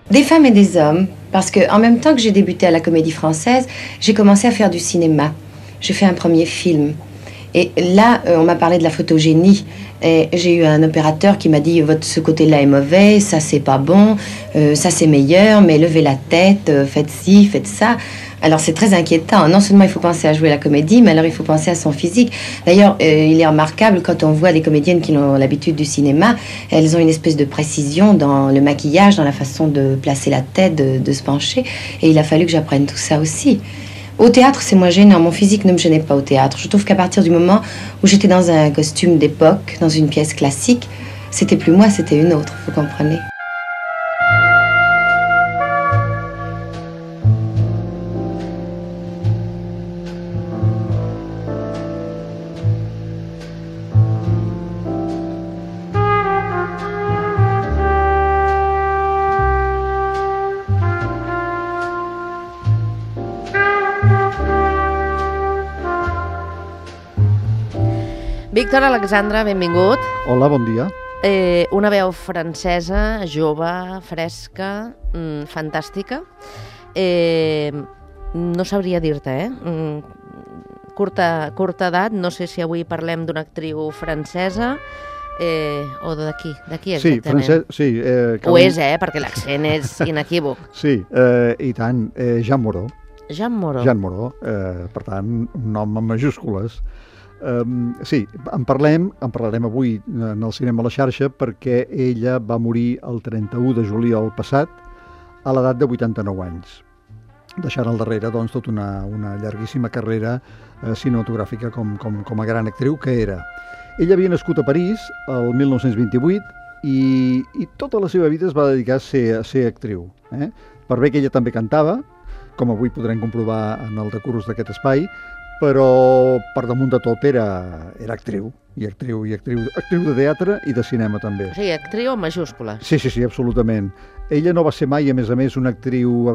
Des femmes et des hommes, parce qu'en même temps que j'ai débuté à la Comédie Française, j'ai commencé à faire du cinéma. J'ai fait un premier film. Et là, on m'a parlé de la photogénie. Et j'ai eu un opérateur qui m'a dit « ce côté-là est mauvais, ça c'est pas bon, ça c'est meilleur, mais levez la tête, faites ci, faites ça ». Alors c'est très inquiétant. Non seulement il faut penser à jouer la comédie, mais alors il faut penser à son physique. D'ailleurs, il est remarquable quand on voit des comédiennes qui ont l'habitude du cinéma, elles ont une espèce de précision dans le maquillage, dans la façon de placer la tête, de se pencher. Et il a fallu que j'apprenne tout ça aussi. Au théâtre, c'est moins gênant. Mon physique ne me gênait pas au théâtre. Je trouve qu'à partir du moment où j'étais dans un costume d'époque, dans une pièce classique, c'était plus moi, c'était une autre, vous comprenez. Víctor Alexandre, benvingut. Hola, bon dia. Una veu francesa, jove, fresca, fantàstica. No sabria dir-te, Curta edat, no sé si avui parlem d'una actriu francesa o d'aquí exactament. Sí, Ho és, perquè l'accent és inequívoc. Sí, i tant, Jeanne Moreau. Jeanne Moreau. Jeanne Moreau, per tant, un nom en majúscules. Sí, en parlarem avui en el Cinema a la Xarxa perquè ella va morir el 31 de juliol passat a l'edat de 89 anys, deixant al darrere doncs, tota una llarguíssima carrera cinematogràfica com a gran actriu que era. Ella havia nascut a París el 1928 i tota la seva vida es va dedicar a ser actriu. Per bé que ella també cantava, com avui podrem comprovar en el decurs d'aquest espai, però per damunt de tot era actriu, actriu de teatre i de cinema també. O sigui, actriu en majúscules. Sí, absolutament. Ella no va ser mai, a més, una actriu,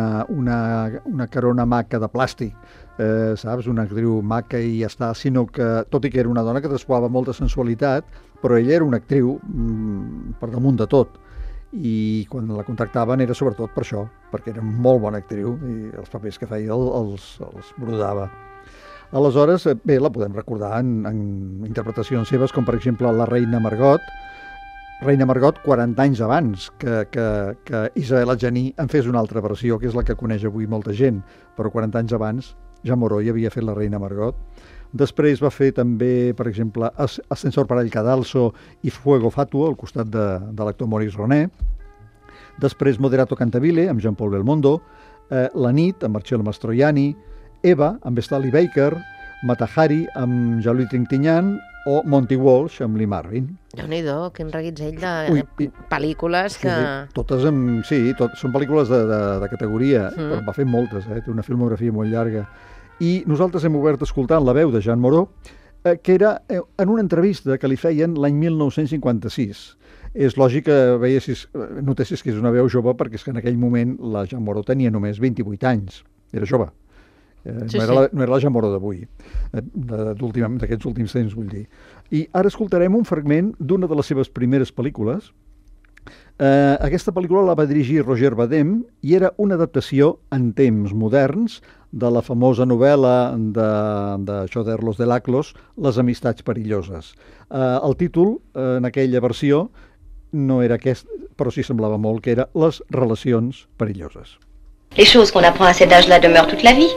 una carona maca de plàstic, saps? Una actriu maca i ja està, sinó que, tot i que era una dona que desplava molta sensualitat, però ella era una actriu per damunt de tot. I quan la contractaven era sobretot per això, perquè era molt bona actriu i els papers que feia els brodava. Aleshores, bé, la podem recordar en interpretacions seves, com per exemple la Reina Margot. Reina Margot 40 anys abans que Isabel Adjani en fes una altra versió, que és la que coneix avui molta gent, però 40 anys abans Jeanne Moreau ja havia fet la Reina Margot. Després va fer també, per exemple, Ascensor para el Cadalso i Fuego Fatuo, al costat de l'actor Maurice Ronet. Després Moderato Cantabile, amb Jean-Paul Belmondo. La nit, amb Marcello Mastroianni. Eva, amb Stanley Baker, Mata-Hari, amb Jean-Louis Trintignant, o Monty Walsh, amb Lee Marvin. Déu-n'hi-do, quin reguitzell de pel·lícules que... Totes, són pel·lícules de categoria, però va fer moltes, té una filmografia molt llarga. I nosaltres hem obert escoltant la veu de Jeanne Moreau, que era en una entrevista que li feien l'any 1956. És lògic que notessis que és una veu jove, perquè és que en aquell moment la Jeanne Moreau tenia només 28 anys, era jove. No era la Jeanne Moreau d'avui, d'aquests últims temps, vull dir. I ara escoltarem un fragment d'una de les seves primeres pel·lícules. Aquesta pel·lícula la va dirigir Roger Vadim i era una adaptació en temps moderns de la famosa novel·la de Choder Los de Laclos, Les amistats perilloses. El títol, en aquella versió, no era aquest, però sí semblava molt que era Les relacions perilloses. Les choses qu'on apprend à cet âge-là demeurent toute la vie.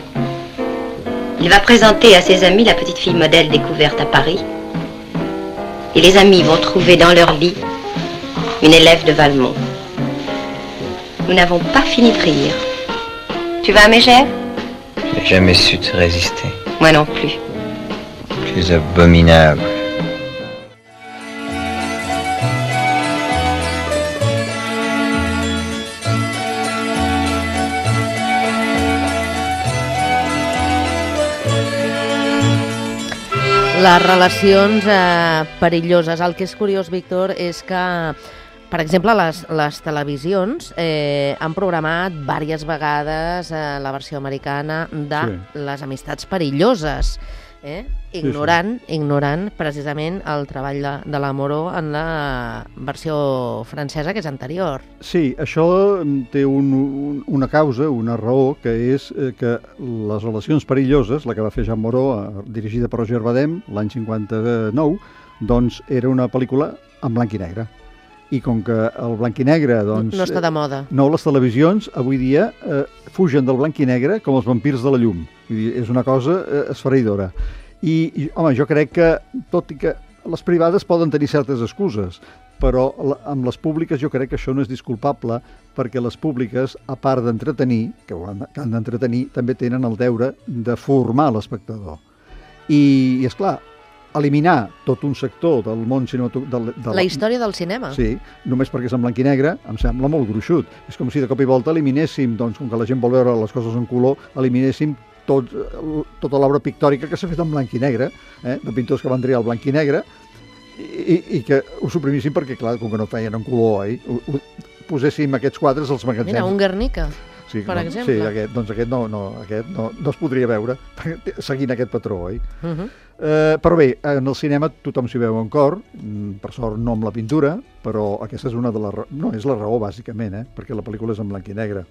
Il va présenter à ses amis la petite fille modèle découverte à Paris. Et les amis vont trouver dans leur lit une élève de Valmont. Nous n'avons pas fini de rire. Tu vas à Mégère? Je n'ai jamais su te résister. Moi non plus. Tu es abominable. Les relacions perilloses. El que és curiós, Víctor, és que, per exemple, les televisions han programat diverses vegades la versió americana de Les amistats perilloses. ignorant precisament el treball de la Moreau en la versió francesa, que és anterior. Sí, això té una causa, una raó, que és que Les relacions perilloses, la que va fer Jean Moreau, dirigida per Roger Vadim, l'any 59, doncs era una pel·lícula en blanc i negre. I com que el blanc i negre... Doncs, no està de moda. No, les televisions avui dia fugen del blanc i negre com els vampirs de la llum. Vull dir, és una cosa esfereïdora. I, home, jo crec que, tot i que les privades poden tenir certes excuses, però amb les públiques jo crec que això no és disculpable, perquè les públiques, a part d'entretenir, que han d'entretenir, també tenen el deure de formar l'espectador. I esclar, eliminar tot un sector del món cinematogràfic... La història del cinema. Sí, només perquè és en blanc i negre, em sembla molt gruixut. És com si de cop i volta eliminéssim, doncs, com que la gent vol veure les coses en color, eliminéssim tota l'obra pictòrica que s'ha fet en blanc i negre, de pintors que van triar el blanc i negre, i que ho suprimíssim perquè, clar, com que no feien en color, poséssim aquests quadres als magatzems. Mira, un Guernica. Sí, per exemple. Sí, aquest no es podria veure seguint aquest patró, oi? Però bé, en el cinema tothom s'hi veu en cor, per sort no amb la pintura, però aquesta és una de les... No, és la raó, bàsicament, perquè la pel·lícula és en blanc i negre.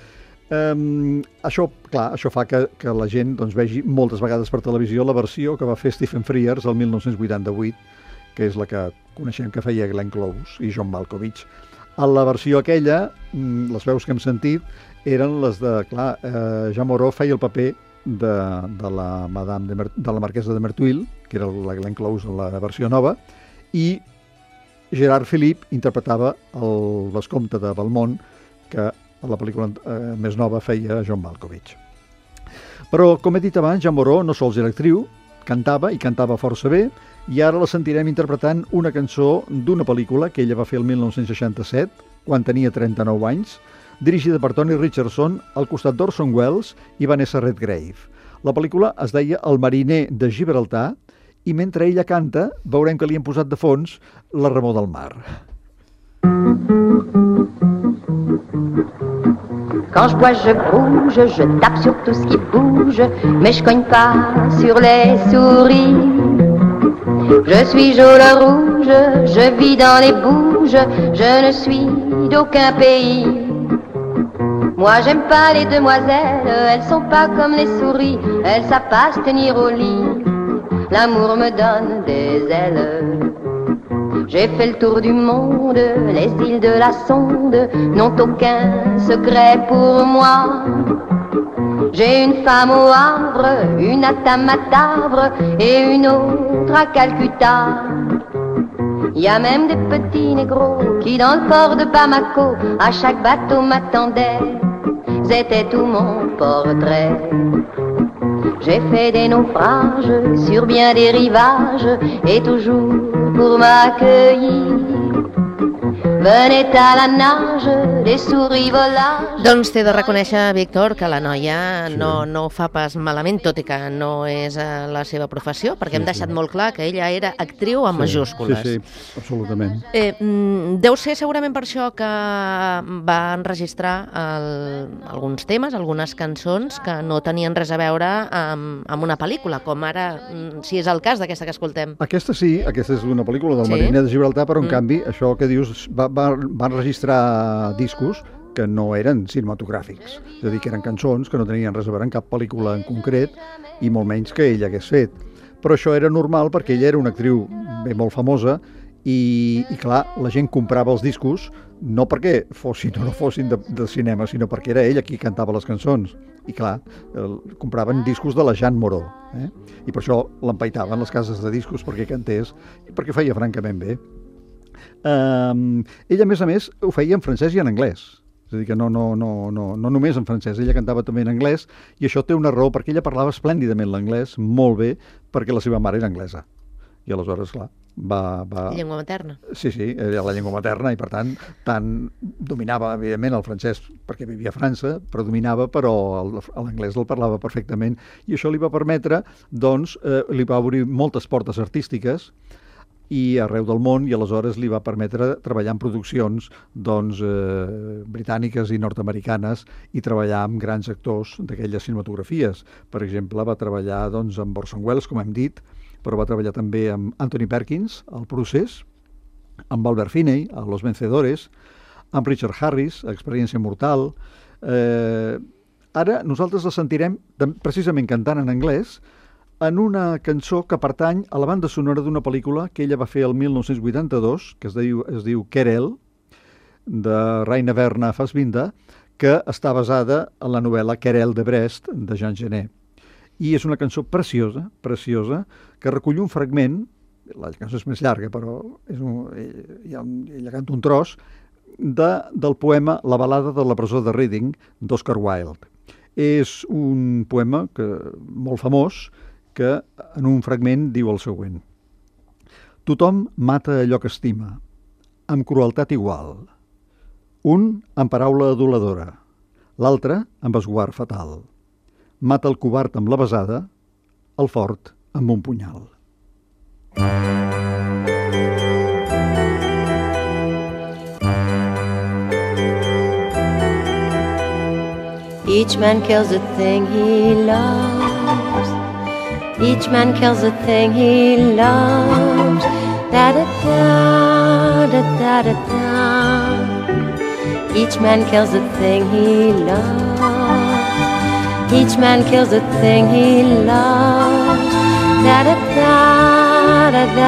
Això fa que la gent doncs, vegi moltes vegades per televisió la versió que va fer Stephen Frears el 1988, que és la que coneixem que feia Glenn Close i John Malkovich. A la versió aquella, les veus que hem sentit eren les de... Clar, Jean Moreau feia el paper de la marquesa de Merteuil, que era la Glenn Close en la versió nova, i Gerard Philippe interpretava el vescomte de Valmont, que a la pel·lícula més nova feia John Malkovich. Però, com he dit abans, Jean Moreau no sols era actriu, cantava, i cantava força bé, i ara la sentirem interpretant una cançó d'una pel·lícula que ella va fer el 1967, quan tenia 39 anys, dirigida per Tony Richardson, al costat d'Orson Welles i Vanessa Redgrave. La pel·lícula es deia El mariner de Gibraltar, i mentre ella canta veurem que li han posat de fons La remor del mar. Quand je bois, je bouge, je tape sur tout ce qui bouge, mais je cogne pas sur les souris. Je suis jaune rouge, je vis dans les bouges, je ne suis d'aucun pays. Moi j'aime pas les demoiselles, elles sont pas comme les souris, elles savent pas se tenir au lit. L'amour me donne des ailes. J'ai fait le tour du monde, les îles de la Sonde n'ont aucun secret pour moi. J'ai une femme au Havre, une à Tamatavre et une autre à Calcutta. Il y a même des petits négros qui dans le port de Bamako à chaque bateau m'attendaient. C'était tout mon portrait. J'ai fait des naufrages sur bien des rivages et toujours pour m'accueillir venait à la nage des souris volages. Doncs t'he de reconèixer, Víctor, que la noia no ho fa pas malament, tot i que no és la seva professió, perquè hem deixat molt clar que ella era actriu amb majúscules. Sí, absolutament. Deu ser segurament per això que va enregistrar alguns temes, algunes cançons que no tenien res a veure amb una pel·lícula, com ara, si és el cas d'aquesta que escoltem. Aquesta sí, aquesta és una pel·lícula del mariner de Gibraltar, però en canvi, això que dius, van registrar discos que no eren cinematogràfics, és a dir, que eren cançons que no tenien res a veure amb cap pel·lícula en concret i molt menys que ella hagués fet. Però això era normal perquè ella era una actriu molt famosa i clar, la gent comprava els discos no perquè fossin o no fossin de cinema, sinó perquè era ella qui cantava les cançons. I clar, compraven discos de la Jean Moreau, i per això l'empaitaven les cases de discos perquè cantés i perquè feia francament bé. Ella, a més, ho feia en francès i en anglès. És a dir, que no només en francès, ella cantava també en anglès, i això té una raó, perquè ella parlava esplèndidament l'anglès, molt bé, perquè la seva mare era anglesa. I aleshores, clar, va... Llengua materna. Sí, era la llengua materna, i per tant dominava, evidentment, el francès, perquè vivia a França, predominava, però l'anglès el parlava perfectament, i això li va permetre, doncs, li va obrir moltes portes artístiques. i arreu del món, i aleshores li va permetre treballar en produccions britàniques i nord-americanes i treballar amb grans actors d'aquelles cinematografies. Per exemple, va treballar amb Orson Welles, com hem dit, però va treballar també amb Anthony Perkins, al Procés, amb Albert Finney, a Los Vencedores, amb Richard Harris, a Experiència Mortal. Ara nosaltres la sentirem precisament cantant en anglès en una cançó que pertany a la banda sonora d'una pel·lícula que ella va fer el 1982, que es diu Querelle, de Rainer Werner Fassbinder, que està basada en la novel·la Querelle de Brest, de Jean Genet. I és una cançó preciosa, preciosa, que recull un fragment, la cançó és més llarga, però ella canta un tros, del poema La balada de la presó de Reading, d'Oscar Wilde. És un poema molt famós, que en un fragment diu el següent: tothom mata allò que estima, amb crueltat igual. Un amb paraula aduladora, l'altre amb esguard fatal. Mata el covard amb la besada, el fort amb un punyal. Each man kills the thing he loves. Each man kills the thing he loves. Da-da-da, da-da-da-da. Each man kills the thing he loves. Each man kills the thing he loves. Da-da-da,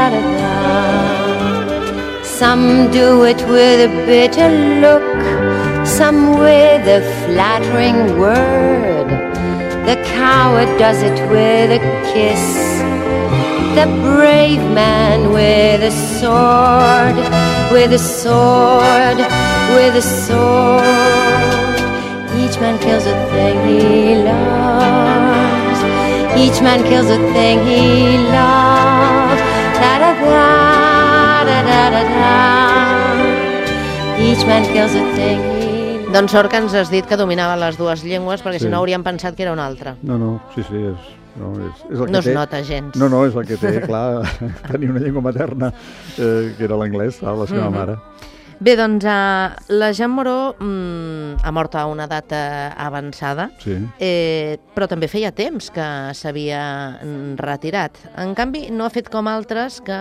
da-da-da-da. Some do it with a bitter look, some with a flattering word. The coward does it with a kiss, the brave man with a sword, with a sword, with a sword. Each man kills a thing he loves. Each man kills a thing he loves. Da-da-da, da-da-da-da. Each man kills a thing he loves. Doncs sort que ens has dit que dominava les dues llengües, perquè si no hauríem pensat que era una altra. No, sí, és el que no es té. nota gens. No, és el que té, clar, tenir una llengua materna, que era l'anglès, la seva mare. Bé, doncs la Jeanne Moreau ha mort a una data avançada, Sí. Però també feia temps que s'havia retirat. En canvi, no ha fet com altres que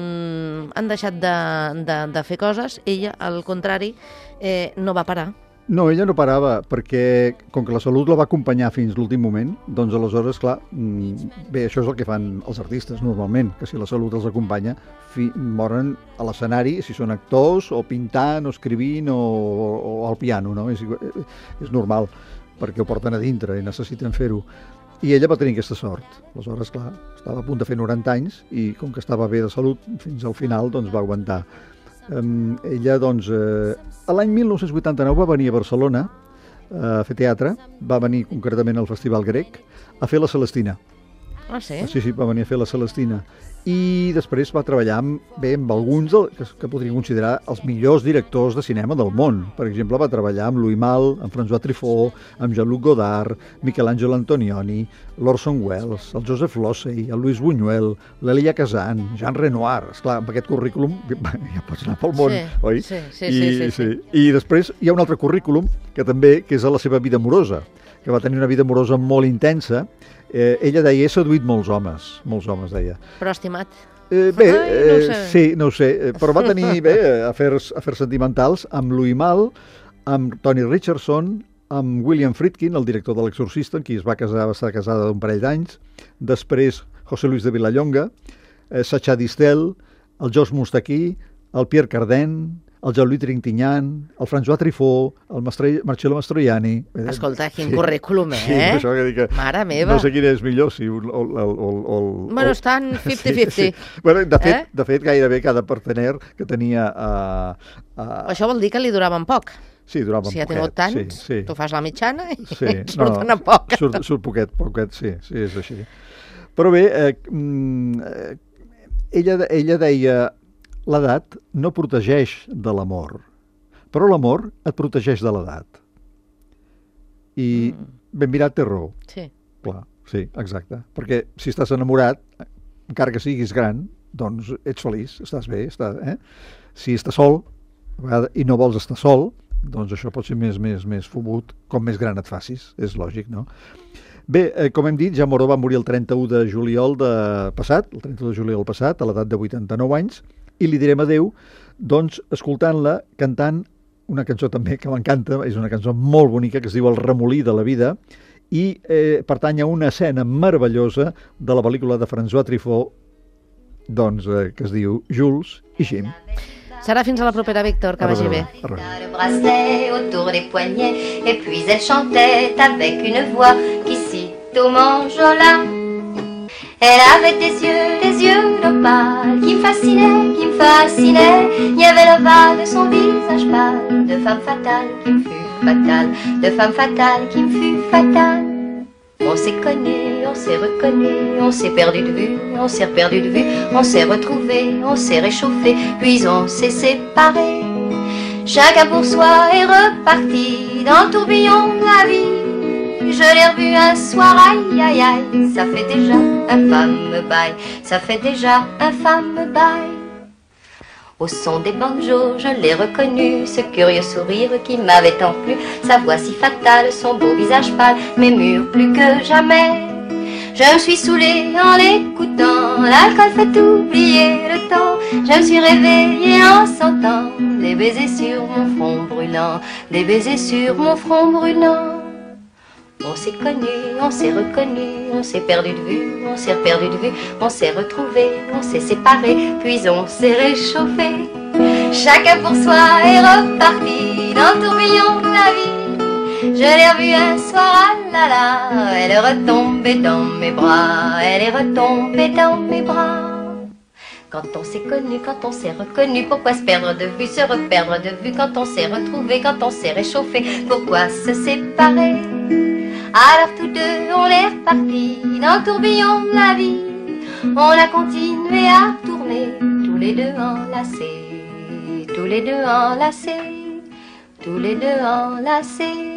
han deixat de fer coses. Ella, al contrari, no va parar. No, ella no parava, perquè com que la salut la va acompanyar fins l'últim moment, doncs aleshores, clar, bé, això és el que fan els artistes normalment, que si la salut els acompanya, moren a l'escenari, si són actors, o pintant, o escrivint, o al piano, no? És normal, perquè ho porten a dintre i necessiten fer-ho. I ella va tenir aquesta sort. Aleshores, clar, estava a punt de fer 90 anys i com que estava bé de salut, fins al final, doncs va aguantar. Ella, doncs, l'any 1989 va venir a Barcelona a fer teatre, va venir concretament al Festival Grec a fer la Celestina. Ah, sí? Sí, va venir a fer la Celestina. I després va treballar amb alguns que podríem considerar els millors directors de cinema del món. Per exemple, va treballar amb Louis Malle, amb François Truffaut, amb Jean-Luc Godard, Michelangelo Antonioni, l'Orson Welles, el Joseph Losey, el Luis Buñuel, l'Elia Kazan, Jean Renoir. Esclar, amb aquest currículum ja pots anar pel món, oi? Sí. I després hi ha un altre currículum que és a la seva vida amorosa, que va tenir una vida amorosa molt intensa. Ella deia, he seduït molts homes, deia. Però estimat. No ho sé. Sí, no ho sé, però va tenir afers sentimentals amb Louis Malle, amb Tony Richardson, amb William Friedkin, el director de l'Exorcista, amb qui va estar casada d'un parell d'anys, després José Luis de Vilallonga, Sacha Distel, el Georges Moustaki, el Pierre Cardin, el Jean-Louis Trintignant, el François Truffaut, el Marcello Mastroianni... Escolta, quin currículum, Sí, això que dic que mare meva. no sé quin és millor, si Bueno, estan 50-50. Sí. Bueno, de fet, gairebé cada partener que tenia... Això vol dir que li duraven poc. Sí, duraven poquet. Si ha tingut tants, sí. Tu fas la mitjana i Sí, surten a poc. Surt poquet, sí, és així. Però bé, ella deia... L'edat no protegeix de l'amor, però l'amor et protegeix de l'edat. I ben mirat té raó. Sí. Clar, sí, exacte. Perquè si estàs enamorat, encara que siguis gran, doncs ets feliç, estàs bé, Si estàs sol, a vegades, i no vols estar sol, doncs això pot ser més fumut, com més gran et facis, és lògic, no? Bé, com hem dit, Jean Moreau va morir el 31 de juliol passat, a l'edat de 89 anys, i li direm adeu, doncs, escoltant-la, cantant una cançó també que m'encanta, és una cançó molt bonica, que es diu El remolí de la vida, i pertany a una escena meravellosa de la pel·lícula de François Truffaut, doncs, que es diu Jules i Jim. Serà fins a la propera, Víctor, que vagi bé. Le bracelet autour des poignets, et puis elle chantait avec une voix qui cite au manjola. Elle avait des yeux d'opale qui me fascinaient. Il y avait l'ovale de son visage pâle, de femme fatale qui me fut fatale, de femme fatale qui me fut fatale. On s'est connu, on s'est reconnu, on s'est perdu de vue, on s'est perdu de vue, on s'est retrouvé, on s'est réchauffé, puis on s'est séparés. Chacun pour soi est reparti dans le tourbillon de la vie. Je l'ai revu un soir, aïe aïe aïe, ça fait déjà un fameux bail, ça fait déjà un fameux bail. Au son des banjos, je l'ai reconnu, ce curieux sourire qui m'avait tant plu, sa voix si fatale, son beau visage pâle, mes murs plus que jamais. Je me suis saoulée en l'écoutant, l'alcool fait oublier le temps. Je me suis réveillée en sentant des baisers sur mon front brûlant, des baisers sur mon front brûlant. On s'est connu, on s'est reconnu, on s'est perdu de vue, on s'est perdu de vue, on s'est retrouvé, on s'est séparé, puis on s'est réchauffé. Chacun pour soi est reparti dans le tourbillon de la vie. Je l'ai revue un soir, ah là là, elle est retombée dans mes bras, elle est retombée dans mes bras. Quand on s'est connu, quand on s'est reconnu, pourquoi se perdre de vue, se reperdre de vue, quand on s'est retrouvé, quand on s'est réchauffé, pourquoi se séparer? Alors tous deux on est repartis dans le tourbillon de la vie. On a continué à tourner, tous les deux enlacés, tous les deux enlacés, tous les deux enlacés.